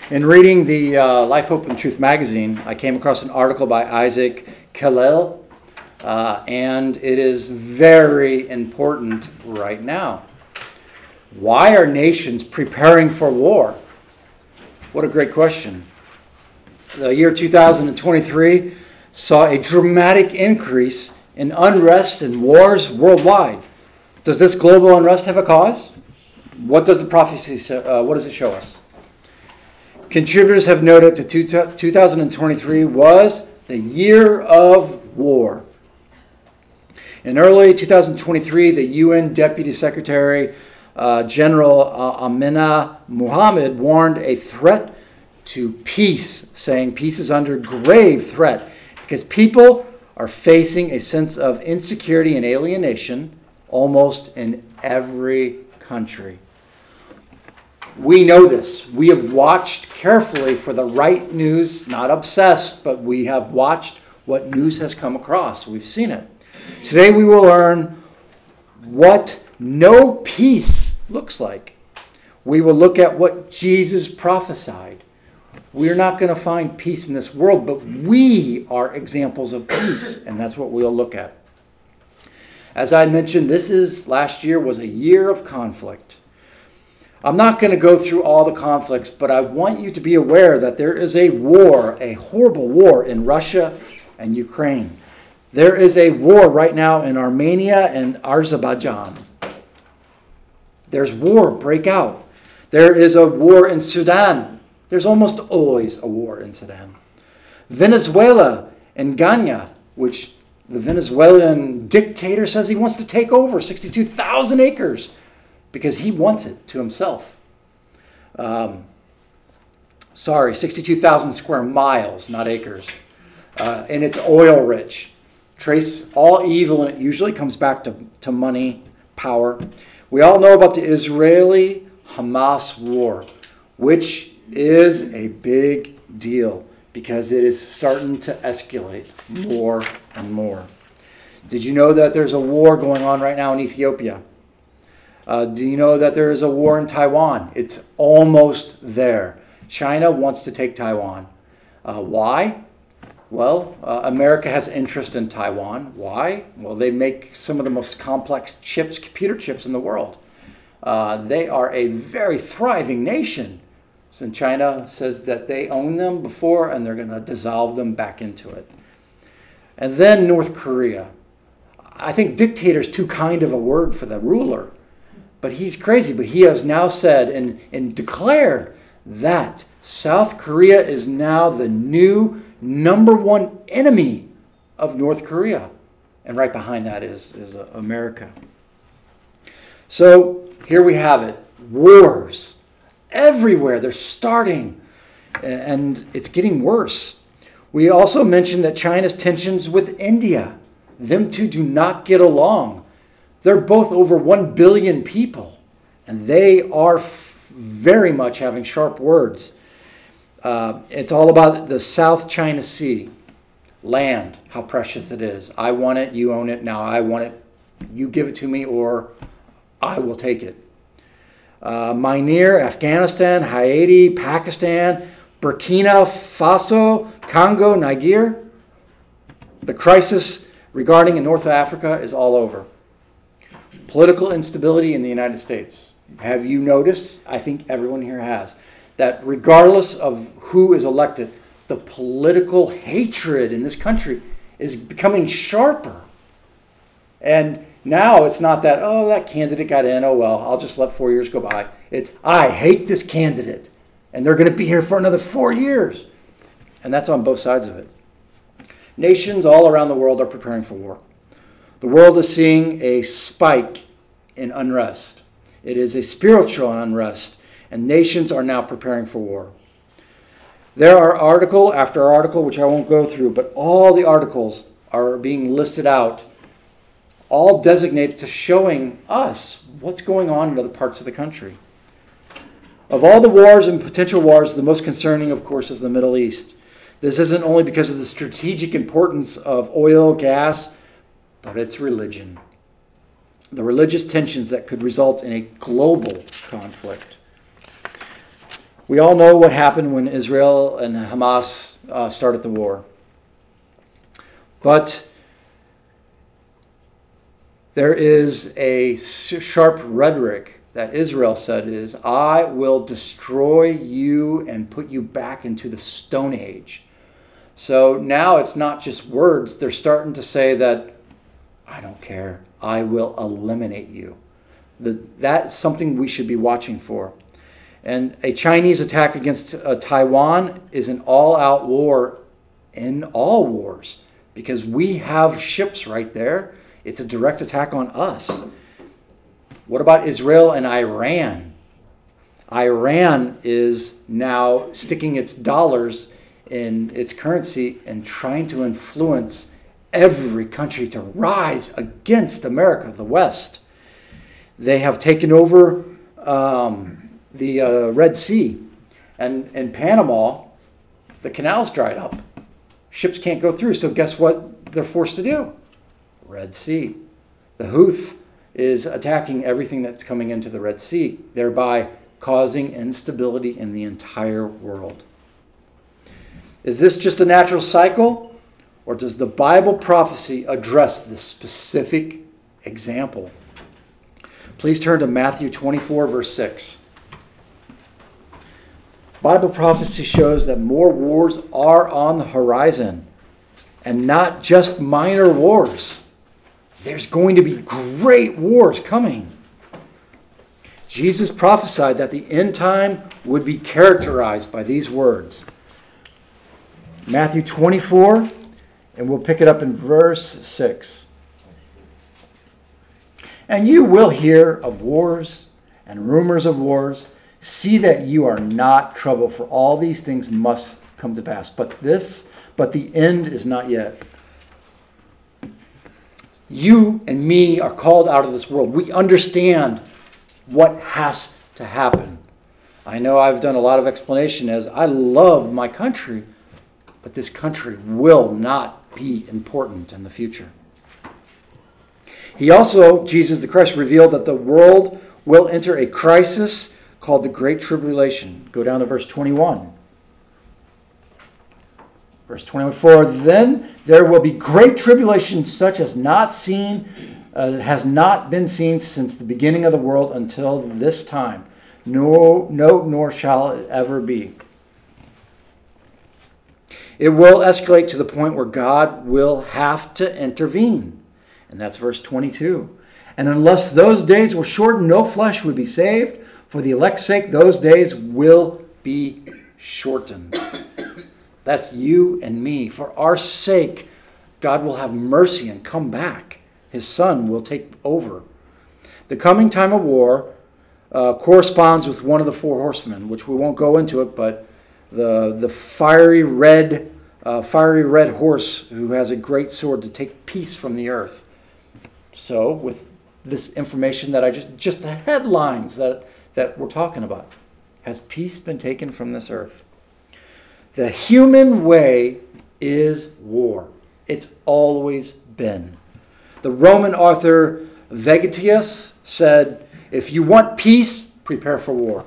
In reading the Life, Hope, and Truth magazine, I came across an article by Isaac Kalel, and it is very important right now. Why are nations preparing for war? What a great question. The year 2023 saw a dramatic increase in unrest and wars worldwide. Does this global unrest have a cause? What does the prophecy say? What does it show us? Contributors have noted that 2023 was the year of war. In early 2023, the UN Deputy Secretary General Amina Mohammed warned a threat to peace, saying peace is under grave threat because people are facing a sense of insecurity and alienation almost in every country. We know this. We have watched carefully for the right news, not obsessed, but we have watched what news has come across. We've seen it. Today we will learn what no peace looks like. We will look at what Jesus prophesied. We're not going to find peace in this world, but we are examples of peace, and that's what we'll look at. As I mentioned, last year was a year of conflict. I'm not going to go through all the conflicts, but I want you to be aware that there is a war, a horrible war in Russia and Ukraine. There is a war right now in Armenia and Azerbaijan. There's war break out. There is a war in Sudan. There's almost always a war in Sudan. Venezuela and Ghana, which the Venezuelan dictator says he wants to take over 62,000 acres because he wants it to himself. 62,000 square miles, not acres. And it's oil rich. Trace all evil, and it usually comes back to money, power. We all know about the Israeli-Hamas war, which is a big deal because it is starting to escalate more and more. Did you know that there's a war going on right now in Ethiopia? Do you know that there is a war in Taiwan? It's almost there. China wants to take Taiwan. Why? Well, America has interest in Taiwan. Why? Well, they make some of the most complex chips, computer chips in the world. They are a very thriving nation. And China says that they own them before and they're going to dissolve them back into it. And then North Korea. I think dictator is too kind of a word for the ruler. But he's crazy. But he has now said and declared that South Korea is now the new number one enemy of North Korea. And right behind that is America. So here we have it. Wars. Everywhere. They're starting. And it's getting worse. We also mentioned that China's tensions with India. Them two do not get along. They're both over 1 billion people. And they are very much having sharp words. It's all about the South China Sea. Land, how precious it is. I want it, you own it. Now I want it, you give it to me, or I will take it. Myanmar, Afghanistan, Haiti, Pakistan, Burkina Faso, Congo, Niger. The crisis regarding in North Africa is all over. Political instability in the United States. Have you noticed? I think everyone here has. That regardless of who is elected, the political hatred in this country is becoming sharper. And now it's not that, oh, that candidate got in, oh well, I'll just let 4 years go by. It's, I hate this candidate, and they're going to be here for another 4 years. And that's on both sides of it. Nations all around the world are preparing for war. The world is seeing a spike in unrest. It is a spiritual unrest, and nations are now preparing for war. There are article after article, which I won't go through, but all the articles are being listed out, all designated to showing us what's going on in other parts of the country. Of all the wars and potential wars, the most concerning, of course, is the Middle East. This isn't only because of the strategic importance of oil, gas, but it's religion. The religious tensions that could result in a global conflict. We all know what happened when Israel and Hamas started the war. But there is a sharp rhetoric that Israel said is, I will destroy you and put you back into the Stone Age. So now it's not just words. They're starting to say that, I don't care. I will eliminate you. That's something we should be watching for. And a Chinese attack against Taiwan is an all-out war in all wars, because we have ships right there. It's a direct attack on us. What about Israel and Iran? Iran is now sticking its dollars in its currency and trying to influence every country to rise against America, the West. They have taken over the Red Sea. And in Panama, the canal's dried up. Ships can't go through, so guess what they're forced to do? Red Sea. The Houthi is attacking everything that's coming into the Red Sea, thereby causing instability in the entire world. Is this just a natural cycle, or does the Bible prophecy address this specific example? Please turn to Matthew 24, verse 6. Bible prophecy shows that more wars are on the horizon, and not just minor wars. There's going to be great wars coming. Jesus prophesied that the end time would be characterized by these words. Matthew 24, and we'll pick it up in verse 6. And you will hear of wars and rumors of wars. See that you are not troubled, for all these things must come to pass. But the end is not yet. You and me are called out of this world. We understand what has to happen. I know I've done a lot of explanation as I love my country, but this country will not be important in the future. He also, Jesus the Christ, revealed that the world will enter a crisis called the Great Tribulation. Go down to verse 21. Verse 24, then there will be great tribulation such as has not been seen since the beginning of the world until this time. Nor shall it ever be. It will escalate to the point where God will have to intervene. And that's verse 22. And unless those days were shortened, no flesh would be saved. For the elect's sake, those days will be shortened. That's you and me. For our sake, God will have mercy and come back. His Son will take over. The coming time of war corresponds with one of the four horsemen, which we won't go into it, but the fiery red horse who has a great sword to take peace from the earth. So, with this information that I just the headlines that we're talking about, has peace been taken from this earth? The human way is war. It's always been. The Roman author Vegetius said, if you want peace, prepare for war.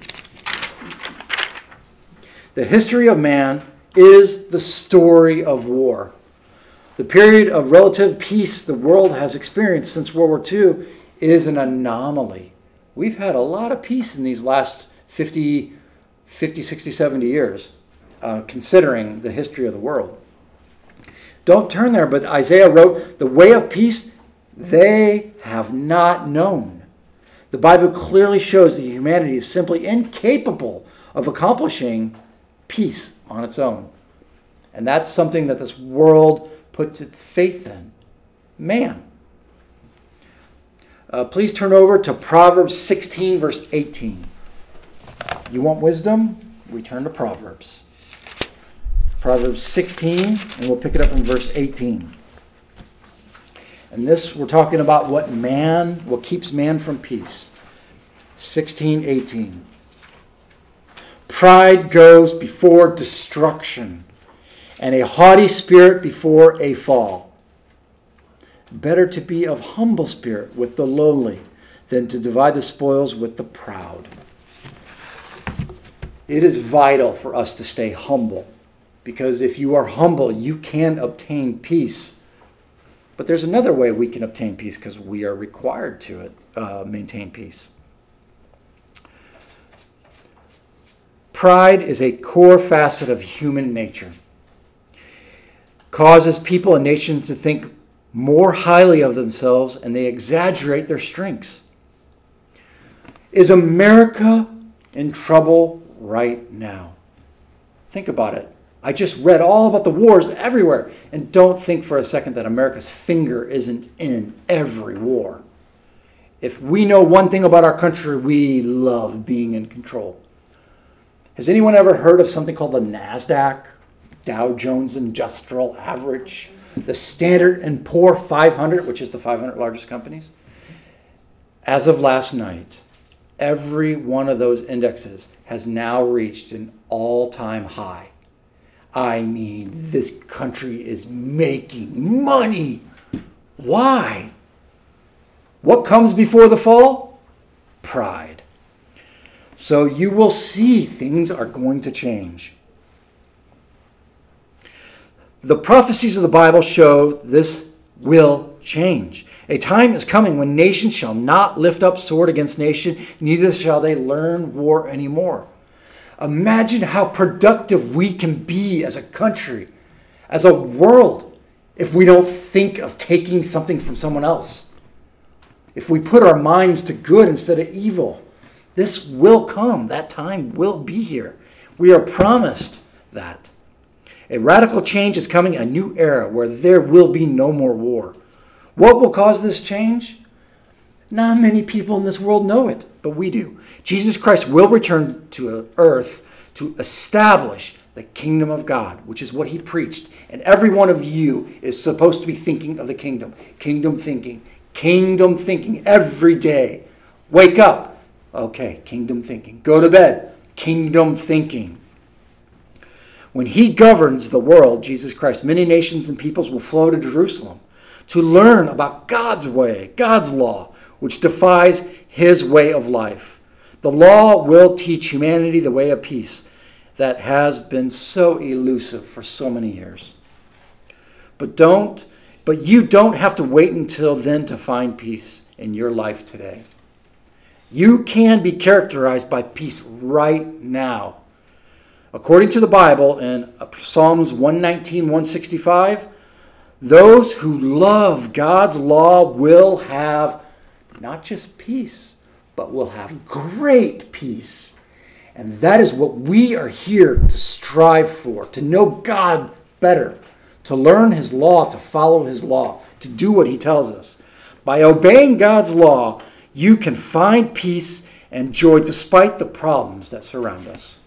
The history of man is the story of war. The period of relative peace the world has experienced since World War II is an anomaly. We've had a lot of peace in these last 50, 60, 70 years, considering the history of the world. Don't turn there, but Isaiah wrote, the way of peace they have not known. The Bible clearly shows that humanity is simply incapable of accomplishing peace on its own. And that's something that this world puts its faith in. Man. Please turn over to Proverbs 16, verse 18. You want wisdom? We turn to Proverbs. Proverbs 16, and we'll pick it up in verse 18. And this, we're talking about what keeps man from peace. 16:18. Pride goes before destruction, and a haughty spirit before a fall. Better to be of humble spirit with the lowly than to divide the spoils with the proud. It is vital for us to stay humble, because if you are humble, you can obtain peace. But there's another way we can obtain peace, because we are required to maintain peace. Pride is a core facet of human nature. Causes people and nations to think more highly of themselves, and they exaggerate their strengths. Is America in trouble right now? Think about it. I just read all about the wars everywhere, and don't think for a second that America's finger isn't in every war. If we know one thing about our country, we love being in control. Has anyone ever heard of something called the NASDAQ, Dow Jones Industrial Average, the Standard & Poor's 500, which is the 500 largest companies? As of last night, every one of those indexes has now reached an all-time high. I mean, this country is making money. Why? What comes before the fall? Pride. So you will see things are going to change. The prophecies of the Bible show this will change. A time is coming when nation shall not lift up sword against nation, neither shall they learn war anymore. Imagine how productive we can be as a country, as a world, if we don't think of taking something from someone else. If we put our minds to good instead of evil, this will come. That time will be here. We are promised that. A radical change is coming, a new era where there will be no more war. What will cause this change? Not many people in this world know it, but we do. Jesus Christ will return to earth to establish the kingdom of God, which is what he preached. And every one of you is supposed to be thinking of the kingdom. Kingdom thinking every day. Wake up. Okay, kingdom thinking. Go to bed. Kingdom thinking. When he governs the world, Jesus Christ, many nations and peoples will flow to Jerusalem to learn about God's way, God's law, which defies his way of life. The law will teach humanity the way of peace that has been so elusive for so many years. But you don't have to wait until then to find peace in your life today. You can be characterized by peace right now. According to the Bible in Psalms 119, 165, those who love God's law will have not just peace, but will have great peace. And that is what we are here to strive for, to know God better, to learn his law, to follow his law, to do what he tells us. By obeying God's law, you can find peace and joy despite the problems that surround us.